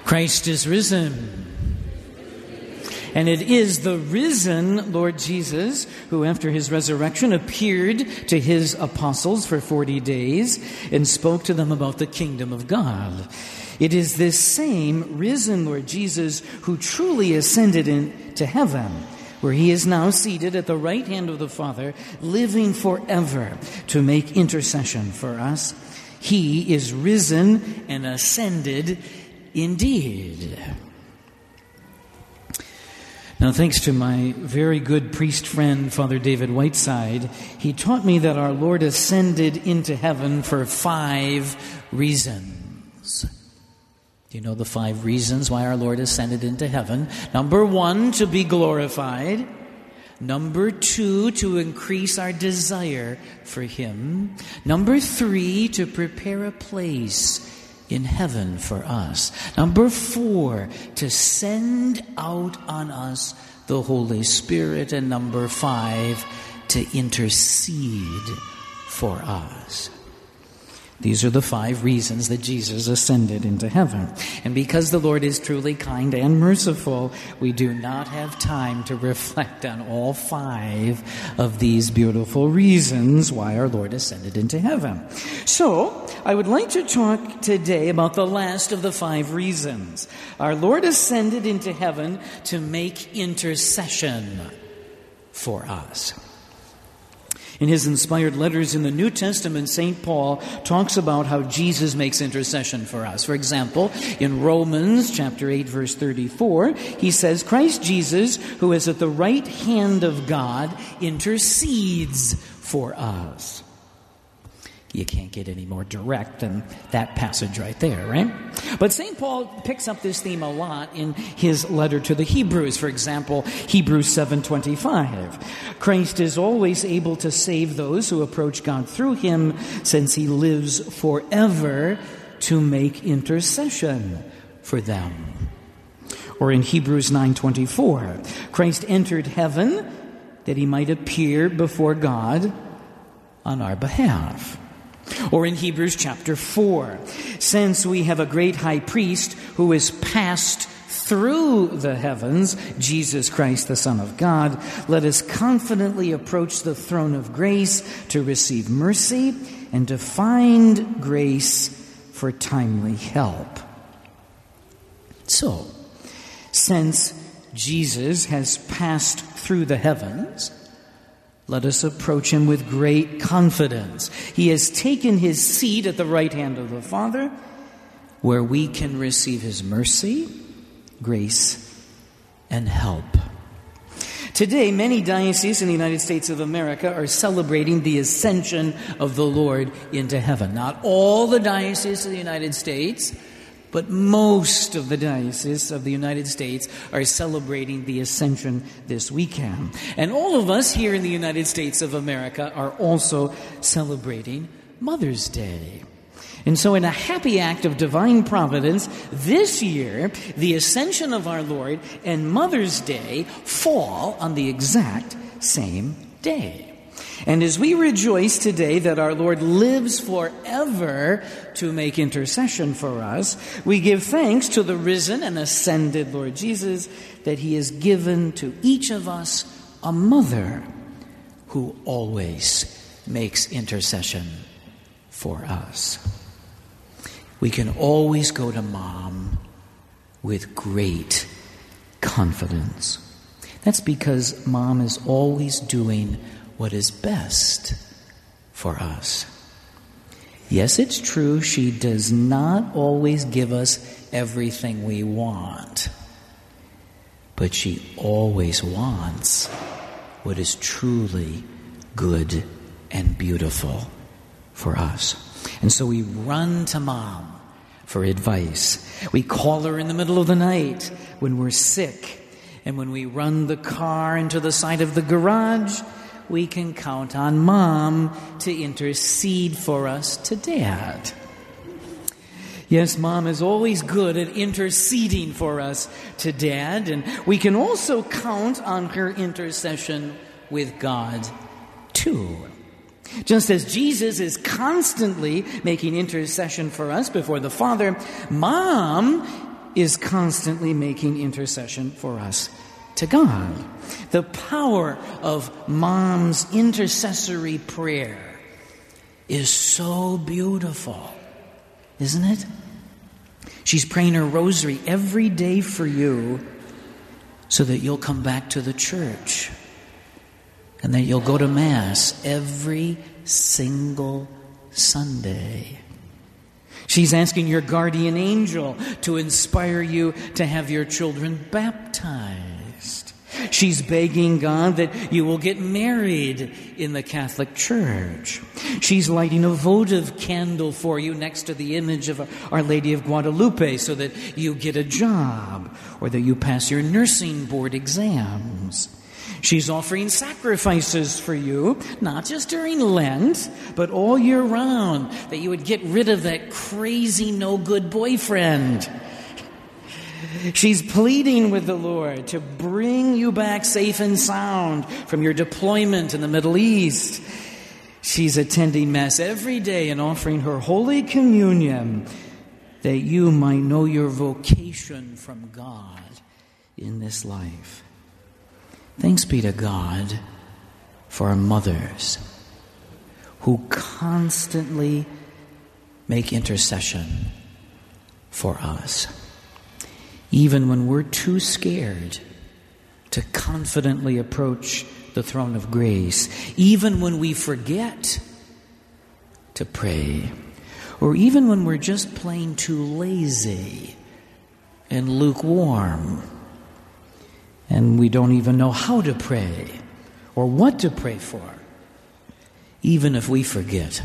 Christ is risen. And it is the risen Lord Jesus who, after his resurrection, appeared to his apostles for 40 days and spoke to them about the kingdom of God. It is this same risen Lord Jesus who truly ascended into heaven, where he is now seated at the right hand of the Father, living forever to make intercession for us. He is risen and ascended indeed. Now, thanks to my very good priest friend, Father David Whiteside, he taught me that our Lord ascended into heaven for 5 reasons. Do you know the 5 reasons why our Lord ascended into heaven? Number 1, to be glorified. Number 2, to increase our desire for him. Number 3, to prepare a place in heaven for us. Number 4, to send out on us the Holy Spirit. And number 5, to intercede for us. These are the 5 reasons that Jesus ascended into heaven. And because the Lord is truly kind and merciful, we do not have time to reflect on all 5 of these beautiful reasons why our Lord ascended into heaven. So, I would like to talk today about the last of the 5 reasons. Our Lord ascended into heaven to make intercession for us. In his inspired letters in the New Testament, St. Paul talks about how Jesus makes intercession for us. For example, in Romans chapter 8, verse 34, he says, Christ Jesus, who is at the right hand of God, intercedes for us. You can't get any more direct than that passage right there, right? But St. Paul picks up this theme a lot in his letter to the Hebrews. For example, Hebrews 7:25. Christ is always able to save those who approach God through him, since he lives forever to make intercession for them. Or in Hebrews 9:24, Christ entered heaven that he might appear before God on our behalf. Or in Hebrews chapter 4, since we have a great high priest who is passed through the heavens, Jesus Christ, the Son of God, let us confidently approach the throne of grace to receive mercy and to find grace for timely help. So, since Jesus has passed through the heavens, let us approach him with great confidence. He has taken his seat at the right hand of the Father, where we can receive his mercy, grace, and help. Today, many dioceses in the United States of America are celebrating the ascension of the Lord into heaven. Not all the dioceses of the United States, but most of the dioceses of the United States are celebrating the Ascension this weekend. And all of us here in the United States of America are also celebrating Mother's Day. And so in a happy act of divine providence, this year, the Ascension of our Lord and Mother's Day fall on the exact same day. And as we rejoice today that our Lord lives forever to make intercession for us, we give thanks to the risen and ascended Lord Jesus that he has given to each of us a mother who always makes intercession for us. We can always go to Mom with great confidence. That's because Mom is always doing what is best for us. Yes, it's true, she does not always give us everything we want, but she always wants what is truly good and beautiful for us. And so we run to Mom for advice. We call her in the middle of the night when we're sick, and when we run the car into the side of the garage, we can count on Mom to intercede for us to Dad. Yes, Mom is always good at interceding for us to Dad, and we can also count on her intercession with God, too. Just as Jesus is constantly making intercession for us before the Father, Mom is constantly making intercession for us to God. The power of Mom's intercessory prayer is so beautiful, isn't it? She's praying her rosary every day for you so that you'll come back to the church and that you'll go to Mass every single Sunday. She's asking your guardian angel to inspire you to have your children baptized. She's begging God that you will get married in the Catholic Church. She's lighting a votive candle for you next to the image of Our Lady of Guadalupe so that you get a job or that you pass your nursing board exams. She's offering sacrifices for you, not just during Lent, but all year round, that you would get rid of that crazy, no-good boyfriend. She's pleading with the Lord to bring you back safe and sound from your deployment in the Middle East. She's attending Mass every day and offering her Holy Communion that you might know your vocation from God in this life. Thanks be to God for our mothers who constantly make intercession for us, even when we're too scared to confidently approach the throne of grace, even when we forget to pray, or even when we're just plain too lazy and lukewarm, and we don't even know how to pray or what to pray for. Even if we forget,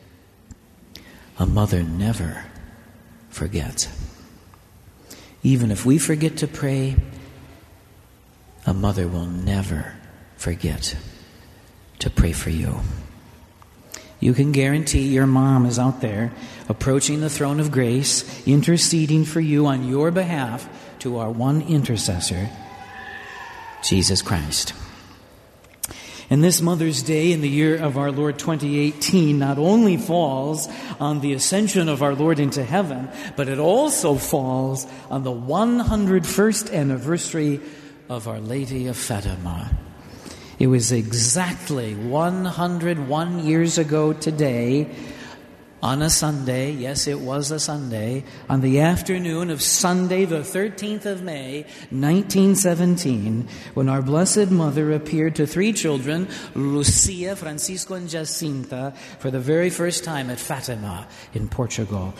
a mother never forgets. Even if we forget to pray, a mother will never forget to pray for you. You can guarantee your mom is out there approaching the throne of grace, interceding for you on your behalf to our one intercessor, Jesus Christ. And this Mother's Day in the year of our Lord 2018 not only falls on the ascension of our Lord into heaven, but it also falls on the 101st anniversary of Our Lady of Fatima. It was exactly 101 years ago today, on a Sunday, yes, it was a Sunday, on the afternoon of Sunday, the 13th of May, 1917, when our Blessed Mother appeared to three children, Lucia, Francisco, and Jacinta, for the very first time at Fatima in Portugal.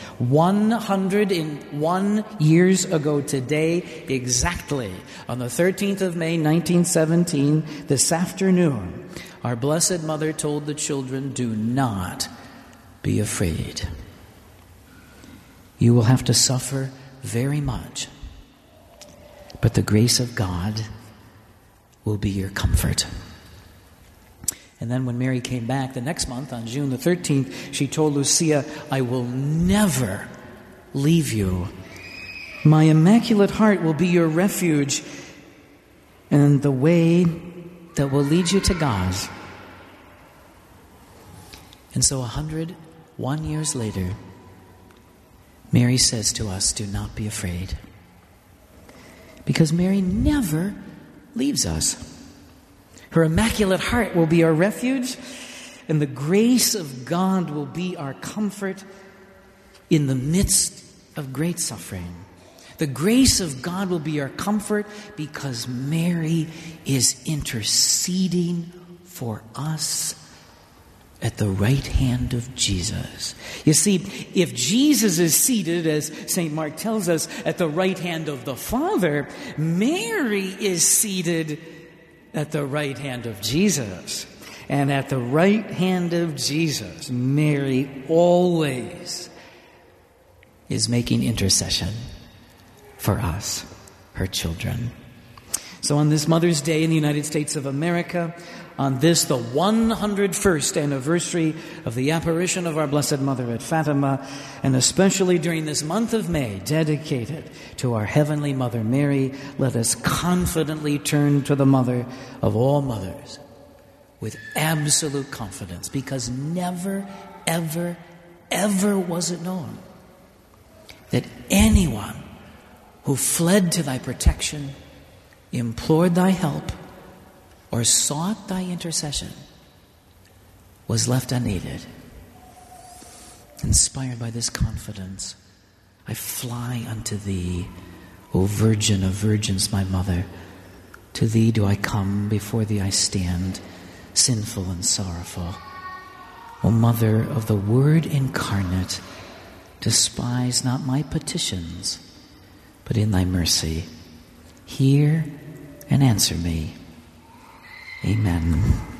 101 years ago today, exactly, on the 13th of May, 1917, this afternoon, our Blessed Mother told the children, do not be afraid. You will have to suffer very much, but the grace of God will be your comfort. And then when Mary came back the next month, on June the 13th, she told Lucia, I will never leave you. My Immaculate Heart will be your refuge and the way that will lead you to God. And so 101 years later, Mary says to us, do not be afraid. Because Mary never leaves us. Her Immaculate Heart will be our refuge, and the grace of God will be our comfort in the midst of great suffering. The grace of God will be our comfort because Mary is interceding for us at the right hand of Jesus. You see, if Jesus is seated, as St. Mark tells us, at the right hand of the Father, Mary is seated at the right hand of Jesus. And at the right hand of Jesus, Mary always is making intercession for us, her children. So on this Mother's Day in the United States of America, on this, the 101st anniversary of the apparition of our Blessed Mother at Fatima, and especially during this month of May, dedicated to our Heavenly Mother Mary, let us confidently turn to the Mother of all mothers with absolute confidence, because never, ever, ever was it known that anyone who fled to thy protection, implored thy help, or sought thy intercession, was left unaided. Inspired by this confidence, I fly unto thee, O Virgin of Virgins, my mother. To thee do I come, before thee I stand, sinful and sorrowful. O Mother of the Word incarnate, despise not my petitions, but in thy mercy hear and answer me. Amen.